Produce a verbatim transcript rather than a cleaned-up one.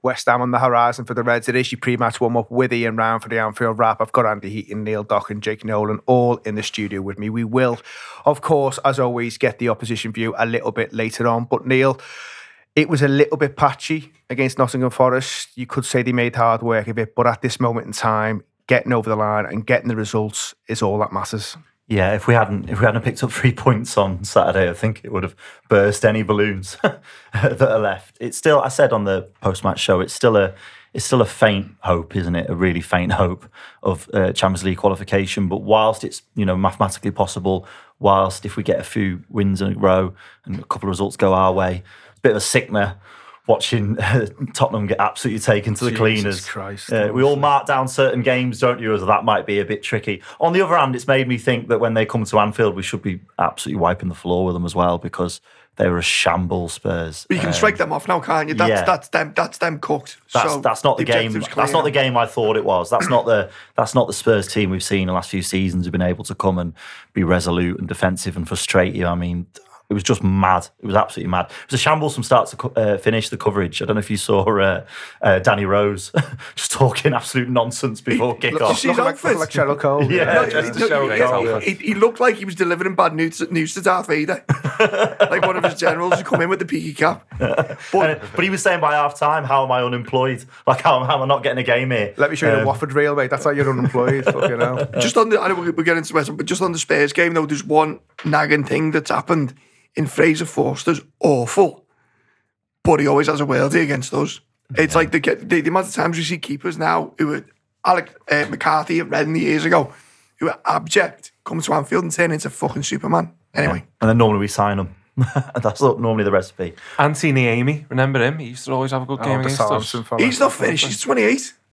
West Ham on the horizon for the Reds. It is your pre-match warm-up with Ian Round for the Anfield Wrap. I've got Andy Heaton, Neil Dock and Jake Nolan all in the studio with me. We will, of course, as always, get the opposition view a little bit later on. But Neil, it was a little bit patchy against Nottingham Forest. You could say they made hard work of it, but at this moment in time, getting over the line and getting the results is all that matters. Yeah, if we hadn't if we hadn't picked up three points on Saturday, I think it would have burst any balloons that are left. It's still, I said on the post-match show, it's still a it's still a faint hope, isn't it? A really faint hope of uh, Champions League qualification. But whilst it's, you know, mathematically possible, whilst if we get a few wins in a row and a couple of results go our way, a bit of a sickener watching uh, Tottenham get absolutely taken to the Jesus cleaners. Christ, uh, we all mark down certain games, don't you, as that might be a bit tricky. On the other hand, it's made me think that when they come to Anfield, we should be absolutely wiping the floor with them as well, because they were a shambles, Spurs. But you can um, strike them off now, can't you? That's yeah. that's them. That's them cooked. That's so that's not the game. That's not the game I thought it was. That's not the that's not the Spurs team we've seen in the last few seasons who've been able to come and be resolute and defensive and frustrate you. I mean, it was just mad. It was absolutely mad. It was a shambles from start to uh, finish, the coverage. I don't know if you saw uh, uh, Danny Rose just talking absolute nonsense before kick-off. Look, like, like Cheryl Cole. Yeah, no, just no, Cheryl yeah, Cole. He, he looked like he was delivering bad news, news to Darth Vader. Like one of his generals who come in with the peaky cap. But, but he was saying by half-time, how am I unemployed? Like, how, how am I not getting a game here? Let me show you um, the Watford reel, mate. That's how you're unemployed. Fucking hell. Just on the, I know we're getting into it, but just on the Spurs game, though, there's one nagging thing that's happened. In Fraser Forster's awful, but he always has a worldie against us. It's yeah. like the, the the amount of times we see keepers now who were Alec uh, McCarthy at Reading years ago, who are abject, come to Anfield and turn into fucking Superman. Anyway, yeah. And then normally we sign them. That's normally the recipe. Anthony Amy, remember him? He used to always have a good game oh, against us. He's not finished. He's twenty-eight.